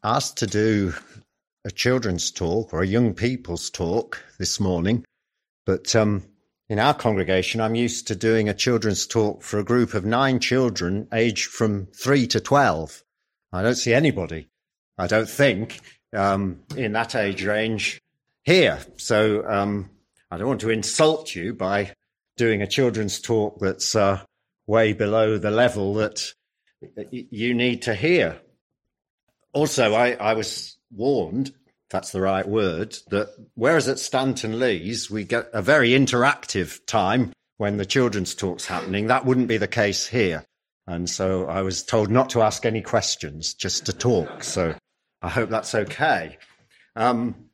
asked to do a children's talk or a young people's talk this morning, but in our congregation, I'm used to doing a children's talk for a group of 9 children aged from 3 to 12. I don't see anybody, I don't think, in that age range here. So I don't want to insult you by doing a children's talk that's way below the level that you need to hear. Also, I was warned, if that's the right word, that whereas at Stanton Lees we get a very interactive time when the children's talk's happening, that wouldn't be the case here. And so I was told not to ask any questions, just to talk. So I hope that's okay. I'm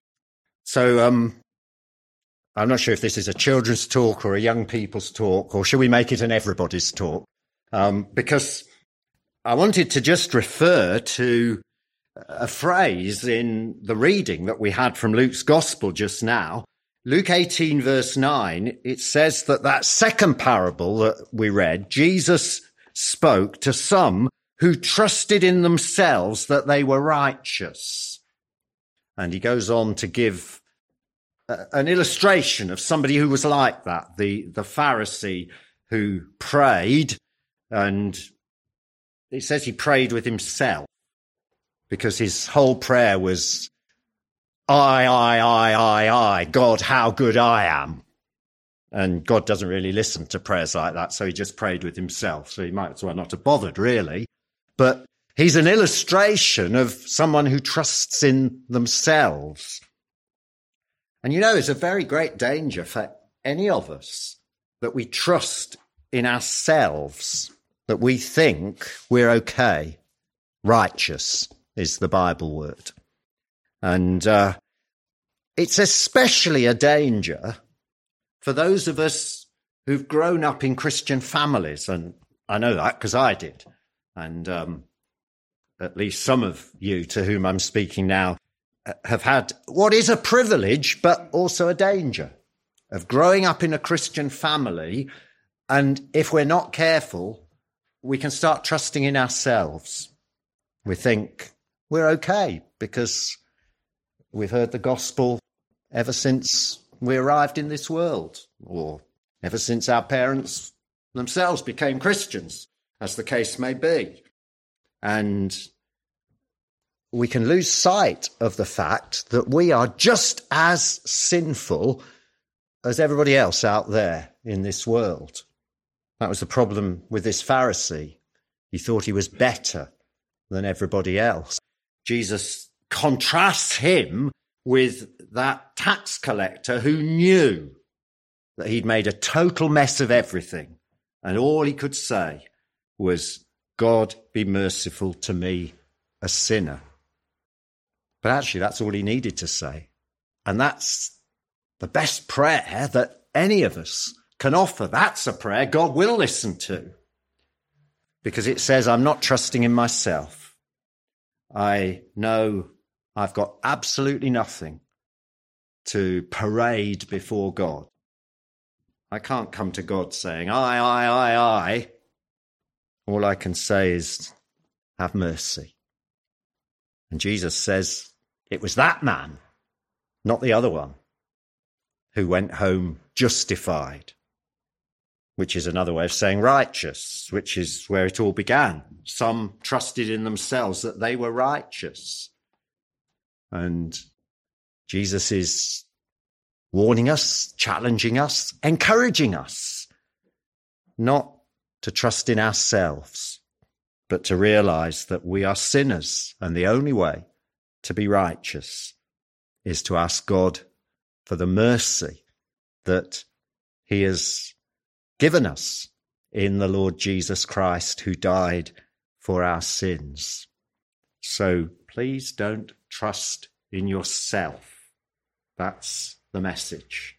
not sure if this is a children's talk or a young people's talk, or should we make it an everybody's talk? Because I wanted to just refer to a phrase in the reading that we had from Luke's Gospel just now. Luke 18, verse 9, it says that second parable that we read, Jesus spoke to some who trusted in themselves that they were righteous. And he goes on to give an illustration of somebody who was like that, the Pharisee who prayed, and it says he prayed with himself because his whole prayer was, I, God, how good I am. And God doesn't really listen to prayers like that, so he just prayed with himself. So he might as well not have bothered, really. But he's an illustration of someone who trusts in themselves. And you know, it's a very great danger for any of us that we trust in ourselves, that we think we're okay. Righteous is the Bible word. And it's especially a danger for those of us who've grown up in Christian families. And I know that because I did. And at least some of you to whom I'm speaking now have had what is a privilege, but also a danger of growing up in a Christian family. And if we're not careful, we can start trusting in ourselves. We think we're okay because we've heard the gospel ever since we arrived in this world, or ever since our parents themselves became Christians, as the case may be. And we can lose sight of the fact that we are just as sinful as everybody else out there in this world. That was the problem with this Pharisee. He thought he was better than everybody else. Jesus contrasts him with that tax collector who knew that he'd made a total mess of everything. And all he could say was, God, be merciful to me, a sinner. But actually, that's all he needed to say. And that's the best prayer that any of us can offer. That's a prayer God will listen to. Because it says, I'm not trusting in myself. I know I've got absolutely nothing to parade before God. I can't come to God saying, I. All I can say is, have mercy. And Jesus says, it was that man, not the other one, who went home justified, which is another way of saying righteous, which is where it all began. Some trusted in themselves that they were righteous. And Jesus is warning us, challenging us, encouraging us, not to trust in ourselves, but to realize that we are sinners, and the only way to be righteous is to ask God for the mercy that he has given us in the Lord Jesus Christ, who died for our sins. So please don't trust in yourself. That's the message.